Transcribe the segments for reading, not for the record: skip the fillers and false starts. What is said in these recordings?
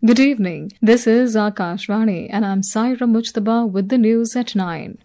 Good evening. This is Akashvani and I'm Saira Mujtaba with the news at 9.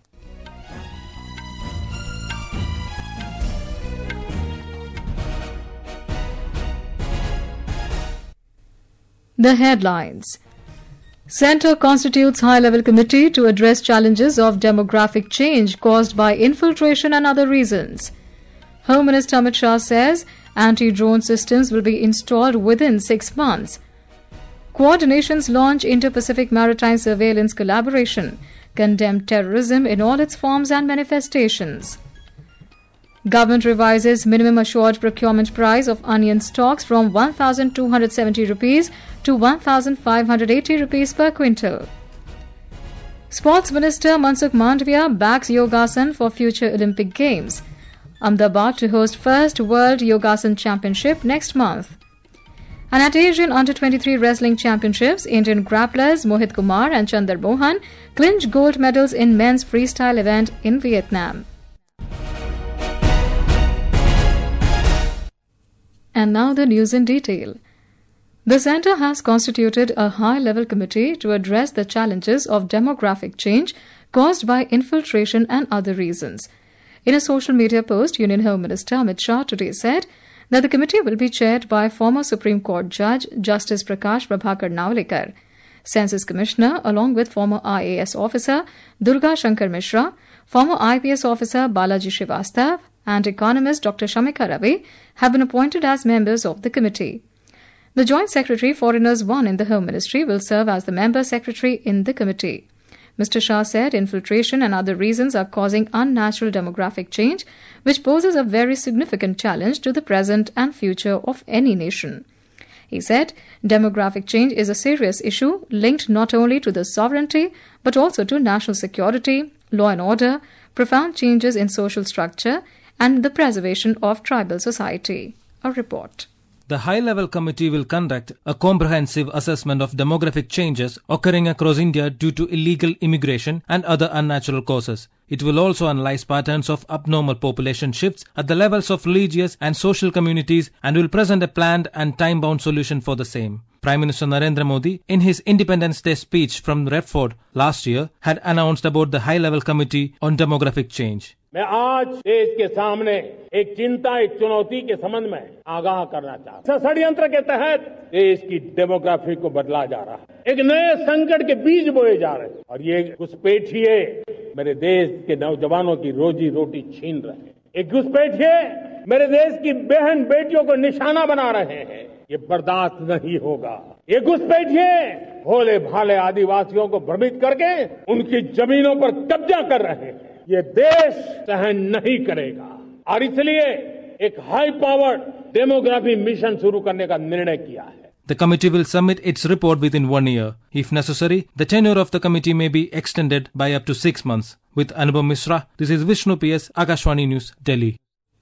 The headlines. Centre constitutes high-level committee to address challenges of demographic change caused by infiltration and other reasons. Home Minister Amit Shah says anti-drone systems will be installed within 6 months. Quad nations launch Indo-Pacific Maritime Surveillance Collaboration, condemn terrorism in all its forms and manifestations. Government revises minimum assured procurement price of onion stocks from 1,270 rupees to 1,580 rupees per quintal. Sports Minister Mansukh Mandavia backs Yogasan for future Olympic Games. Ahmedabad to host first World Yogasan Championship next month. And at Asian Under-23 Wrestling Championships, Indian grapplers Mohit Kumar and Chandar Mohan clinch gold medals in men's freestyle event in Vietnam. And now the news in detail. The Centre has constituted a high-level committee to address the challenges of demographic change caused by infiltration and other reasons. In a social media post, Union Home Minister Amit Shah today said that the committee will be chaired by former Supreme Court Judge Justice Prakash Prabhakar Navlikar, Census Commissioner along with former IAS officer Durga Shankar Mishra, former IPS officer Balaji Srivastav, and economist Dr. Shamika Ravi have been appointed as members of the committee. The Joint Secretary Foreigners 1 in the Home Ministry will serve as the member secretary in the committee. Mr. Shah said infiltration and other reasons are causing unnatural demographic change, which poses a very significant challenge to the present and future of any nation. He said demographic change is a serious issue linked not only to the sovereignty but also to national security, law and order, profound changes in social structure, and the preservation of tribal society. A report. The high-level committee will conduct a comprehensive assessment of demographic changes occurring across India due to illegal immigration and other unnatural causes. It will also analyze patterns of abnormal population shifts at the levels of religious and social communities and will present a planned and time-bound solution for the same. Prime Minister Narendra Modi, in his Independence Day speech from Redford last year, had announced about the high-level committee on demographic change. मैं आज देश के सामने एक चिंता, एक चुनौती के संबंध में आगाह करना चाहता हूं। षड्यंत्र के तहत देश की डेमोग्राफी को बदला जा रहा है। एक नए संकट के बीज बोए जा रहे हैं और ये घुसपैठिए मेरे देश के नौजवानों की रोजी रोटी छीन रहे हैं। एक घुसपैठिए मेरे देश की बहन बेटियों को निशाना बना रहे हैं। ये बर्दाश्त नहीं होगा। ये घुसपैठिए भोले भाले आदिवासियों को भ्रमित करके उनकी जमीनों पर कब्जा कर रहे हैं। ये देश सहन नहीं करेगा और इसलिए एक हाई पावर्ड डेमोग्राफी मिशन शुरू करने का निर्णय किया है. The committee will submit its report within 1 year. If necessary, the tenure of the committee may be extended by up to 6 months. With Anubhav Mishra, this is Vishnu PS, Akashvani News, Delhi.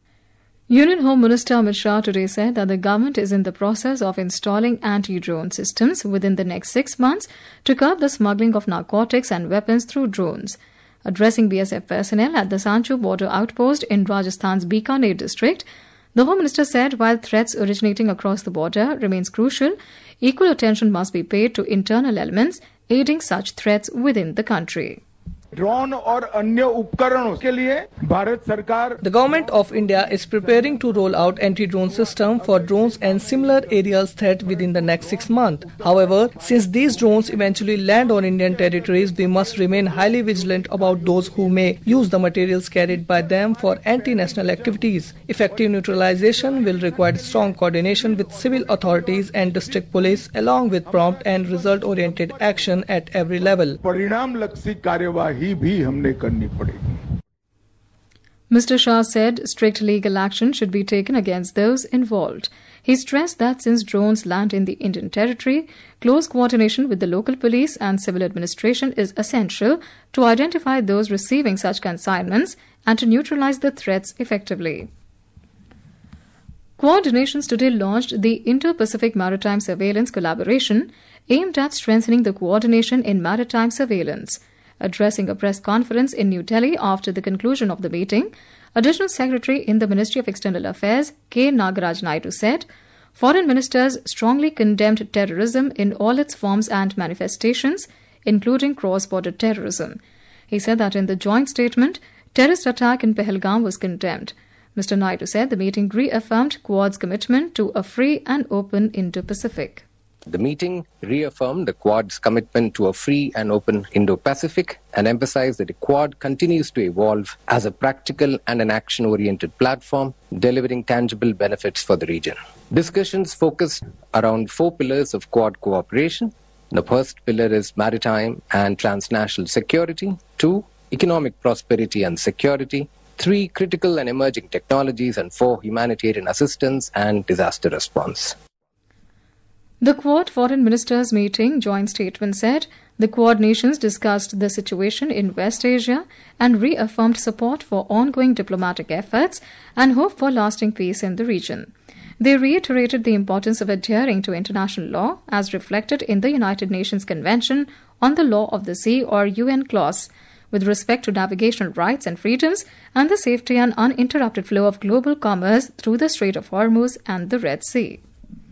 Union Home Minister Amit Shah today said that the government is in the process of installing anti-drone systems within the next 6 months to curb the smuggling of narcotics and weapons through drones. Addressing BSF personnel at the Sanchu border outpost in Rajasthan's Bikaner district, the Home Minister said while threats originating across the border remains crucial, equal attention must be paid to internal elements aiding such threats within the country. Drone और अन्य उपकरणों के लिए भारत सरकार The government of India is preparing to roll out anti-drone system for drones and similar aerial threat within the next 6 months. However, since these drones eventually land on Indian territories, we must remain highly vigilant about those who may use the materials carried by them for anti-national activities. Effective neutralization will require strong coordination with civil authorities and district police along with prompt and result-oriented action at every level. परिणामलक्षी कार्यवाही भी हमने करनी पड़ेगी. Mr. Shah said strict legal action should be taken against those involved. He stressed that since drones land in the Indian territory, close coordination with the local police and civil administration is essential to identify those receiving such consignments and to neutralize the threats effectively. Quad nations today launched the Indo-Pacific Maritime Surveillance Collaboration aimed at strengthening the coordination in maritime surveillance. Addressing a press conference in New Delhi after the conclusion of the meeting, Additional Secretary in the Ministry of External Affairs K. Nagaraj Naidu said, foreign ministers strongly condemned terrorism in all its forms and manifestations, including cross-border terrorism. He said that in the joint statement, terrorist attack in Pahalgam was condemned. Mr. Naidu said the meeting reaffirmed Quad's commitment to a free and open Indo-Pacific. The meeting reaffirmed the Quad's commitment to a free and open Indo-Pacific and emphasized that the Quad continues to evolve as a practical and an action-oriented platform, delivering tangible benefits for the region. Discussions focused around 4 pillars of Quad cooperation. The first pillar is maritime and transnational security. 2, economic prosperity and security. 3, critical and emerging technologies. And 4, humanitarian assistance and disaster response. The Quad Foreign Ministers meeting joint statement said the Quad nations discussed the situation in West Asia and reaffirmed support for ongoing diplomatic efforts and hope for lasting peace in the region. They reiterated the importance of adhering to international law as reflected in the United Nations Convention on the Law of the Sea or UN clause with respect to navigational rights and freedoms and the safety and uninterrupted flow of global commerce through the Strait of Hormuz and the Red Sea.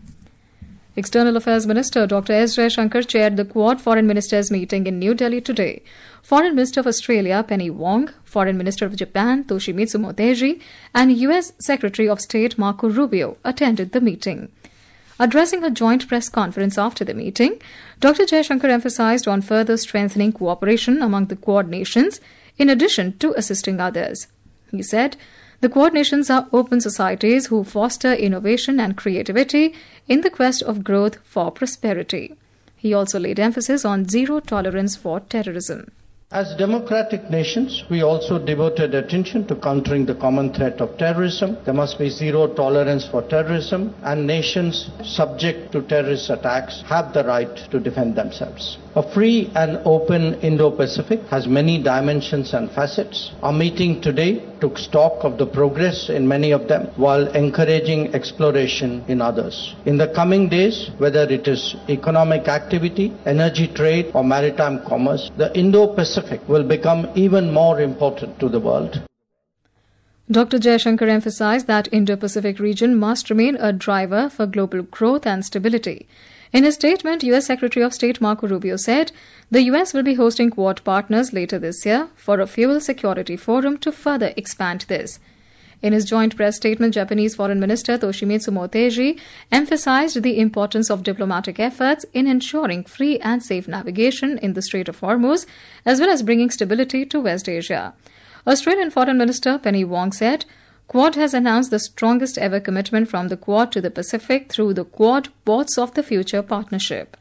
External Affairs Minister Dr. S. Jaishankar chaired the Quad Foreign Ministers meeting in New Delhi today. Foreign Minister of Australia Penny Wong, Foreign Minister of Japan Toshimitsu Motegi, and US Secretary of State Marco Rubio attended the meeting. Addressing a joint press conference after the meeting, Dr. Jaishankar emphasized on further strengthening cooperation among the Quad nations in addition to assisting others. He said, the Quad nations are open societies who foster innovation and creativity in the quest of growth for prosperity. He also laid emphasis on zero tolerance for terrorism. As democratic nations, we also devoted attention to countering the common threat of terrorism. There must be zero tolerance for terrorism, and nations subject to terrorist attacks have the right to defend themselves. A free and open Indo-Pacific has many dimensions and facets. Our meeting today took stock of the progress in many of them while encouraging exploration in others. In the coming days, whether it is economic activity, energy trade, or maritime commerce, the Indo-Pacific will become even more important to the world. Dr. Jaishankar emphasized that Indo-Pacific region must remain a driver for global growth and stability. In his statement, U.S. Secretary of State Marco Rubio said the U.S. will be hosting Quad partners later this year for a fuel security forum to further expand this. In his joint press statement, Japanese Foreign Minister Toshimitsu Motegi emphasized the importance of diplomatic efforts in ensuring free and safe navigation in the Strait of Hormuz, as well as bringing stability to West Asia. Australian Foreign Minister Penny Wong said, Quad has announced the strongest ever commitment from the Quad to the Pacific through the Quad Ports of the Future partnership.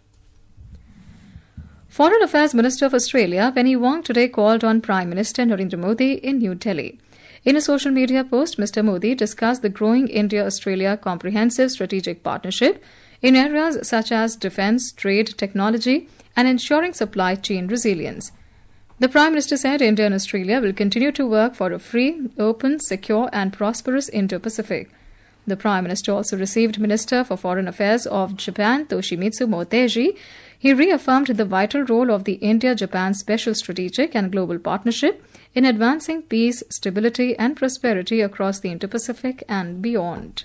Foreign Affairs Minister of Australia Penny Wong today called on Prime Minister Narendra Modi in New Delhi. In a social media post, Mr. Modi discussed the growing India-Australia comprehensive strategic partnership in areas such as defence, trade, technology, and ensuring supply chain resilience. The Prime Minister said India and Australia will continue to work for a free, open, secure and prosperous Indo-Pacific. The Prime Minister also received Minister for Foreign Affairs of Japan Toshimitsu Motegi. He reaffirmed the vital role of the India-Japan Special Strategic and Global Partnership in advancing peace, stability and prosperity across the Indo-Pacific and beyond.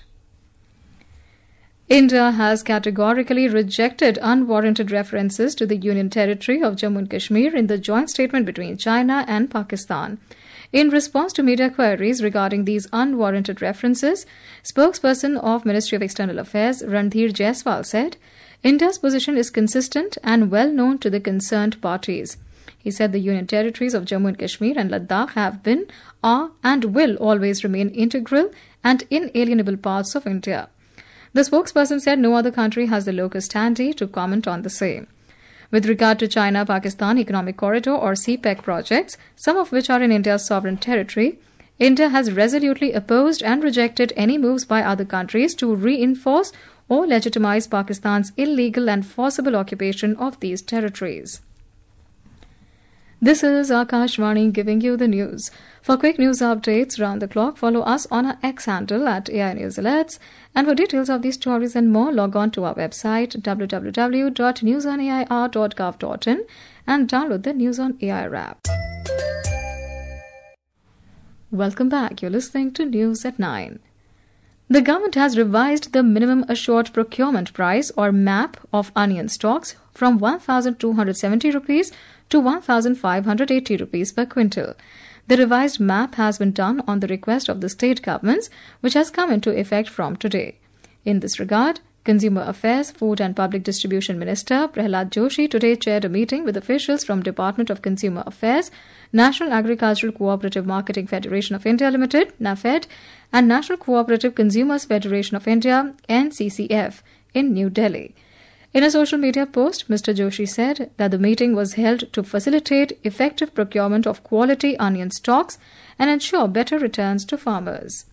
India has categorically rejected unwarranted references to the Union Territory of Jammu and Kashmir in the joint statement between China and Pakistan. In response to media queries regarding these unwarranted references, spokesperson of Ministry of External Affairs Randhir Jaiswal said, India's position is consistent and well known to the concerned parties. He said the Union Territories of Jammu and Kashmir and Ladakh have been, are and will always remain integral and inalienable parts of India. The spokesperson said no other country has the locus standi to comment on the same. With regard to China-Pakistan Economic Corridor or CPEC projects, some of which are in India's sovereign territory, India has resolutely opposed and rejected any moves by other countries to reinforce or legitimize Pakistan's illegal and forcible occupation of these territories. This is Akashvani giving you the news. For quick news updates round the clock, follow us on our X handle at AI News Alerts. And for details of these stories and more, log on to our website www.newsonair.gov.in and download the News on AI app. Welcome back. You're listening to News at 9. The government has revised the minimum assured procurement price or MAP of onion stocks from 1,270 rupees to 1,580 rupees per quintal. The revised MAP has been done on the request of the state governments, which has come into effect from today. In this regard, Consumer Affairs, Food and Public Distribution Minister Prahlad Joshi today chaired a meeting with officials from Department of Consumer Affairs, National Agricultural Cooperative Marketing Federation of India Limited, NAFED, and National Cooperative Consumers Federation of India, NCCF, in New Delhi. In a social media post, Mr. Joshi said that the meeting was held to facilitate effective procurement of quality onion stocks and ensure better returns to farmers.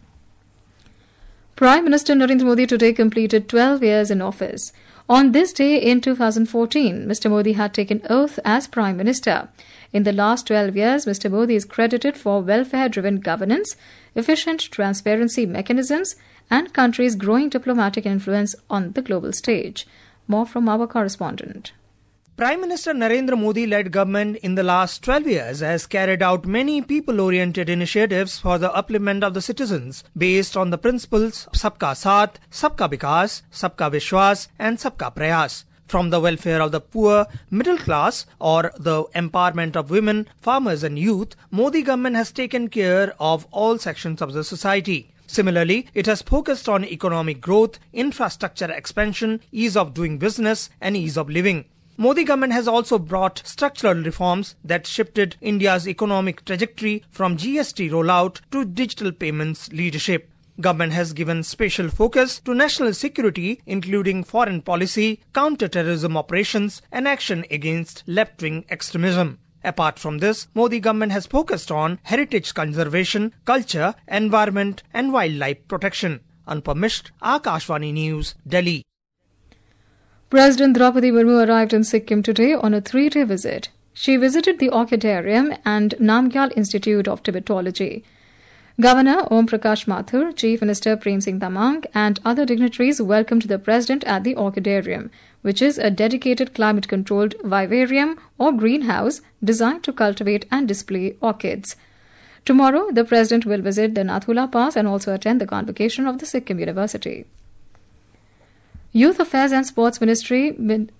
Prime Minister Narendra Modi today completed 12 years in office. On this day in 2014, Mr. Modi had taken oath as Prime Minister. In the last 12 years, Mr. Modi is credited for welfare-driven governance, efficient transparency mechanisms, and country's growing diplomatic influence on the global stage. More from our correspondent. Prime Minister Narendra Modi-led government in the last 12 years has carried out many people-oriented initiatives for the upliftment of the citizens based on the principles Sabka Saath, Sabka Vikas, Sabka Vishwas and Sabka Prayas. From the welfare of the poor, middle class or the empowerment of women, farmers and youth, Modi government has taken care of all sections of the society. Similarly, it has focused on economic growth, infrastructure expansion, ease of doing business and ease of living. Modi government has also brought structural reforms that shifted India's economic trajectory from GST rollout to digital payments leadership. Government has given special focus to national security, including foreign policy, counter-terrorism operations and action against left-wing extremism. Apart from this, Modi government has focused on heritage conservation, culture, environment and wildlife protection. Anupam Mishra, Akashvani News, Delhi. President Draupadi Murmu arrived in Sikkim today on a 3-day visit. She visited the Orchidarium and Namgyal Institute of Tibetology. Governor Om Prakash Mathur, Chief Minister Prem Singh Tamang and other dignitaries welcomed the President at the Orchidarium, which is a dedicated climate-controlled vivarium or greenhouse designed to cultivate and display orchids. Tomorrow, the President will visit the Nathula Pass and also attend the convocation of the Sikkim University. Youth Affairs and Sports Minister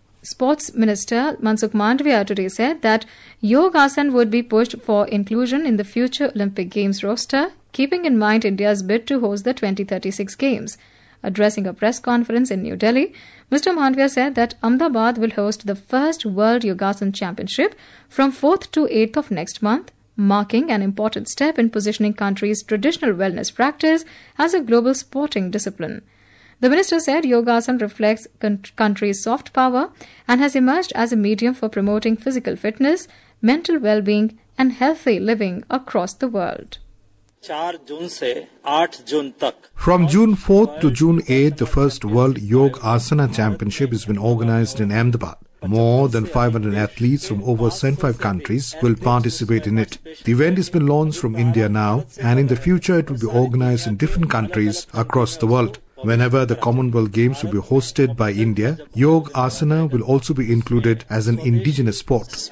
Mansukh Mandavia today said that Yogasan would be pushed for inclusion in the future Olympic Games roster, keeping in mind India's bid to host the 2036 Games. Addressing a press conference in New Delhi, Mr. Mandavia said that Ahmedabad will host the first World Yogasan Championship from 4th to 8th of next month, marking an important step in positioning country's traditional wellness practice as a global sporting discipline. The minister said Yogasan reflects country's soft power and has emerged as a medium for promoting physical fitness, mental well-being and healthy living across the world. From June 4th to June 8th, the first World Yoga Asana Championship has been organized in Ahmedabad. More than 500 athletes from over 75 countries will participate in it. The event has been launched from India now, and in the future it will be organized in different countries across the world. Whenever the Commonwealth Games will be hosted by India, Yoga Asana will also be included as an indigenous sport.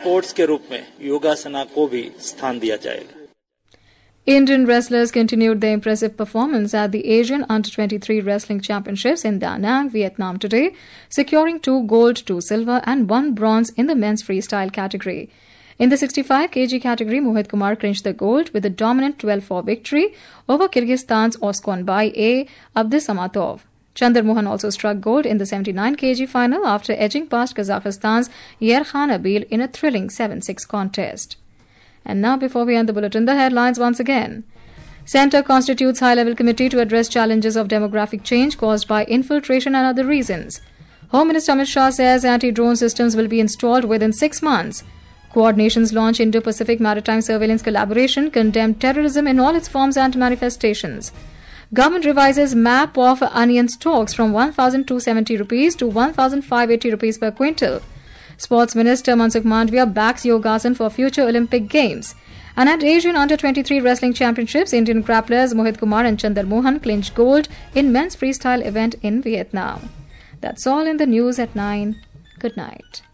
Indian wrestlers continued their impressive performance at the Asian Under-23 Wrestling Championships in Da Nang, Vietnam today, securing 2 gold, 2 silver and 1 bronze in the men's freestyle category. In the 65 kg category, Mohit Kumar clinched the gold with a dominant 12-4 victory over Kyrgyzstan's Oskonbay A. Abdisamatov. Chandar Mohan also struck gold in the 79 kg final after edging past Kazakhstan's Yerkhan Abil in a thrilling 7-6 contest. And now, before we end the bulletin, the headlines once again. Centre constitutes high-level committee to address challenges of demographic change caused by infiltration and other reasons. Home Minister Amit Shah says anti-drone systems will be installed within 6 months. Quad nations launch Indo-Pacific Maritime Surveillance Collaboration, condemn terrorism in all its forms and manifestations. Government revises map of onion stocks from 1,270 rupees to 1,580 rupees per quintal. Sports Minister Mansukh Mandavia backs Yogasan for future Olympic Games. And at Asian Under-23 Wrestling Championships, Indian grapplers Mohit Kumar and Chandar Mohan clinched gold in men's freestyle event in Vietnam. That's all in the news at 9. Good night.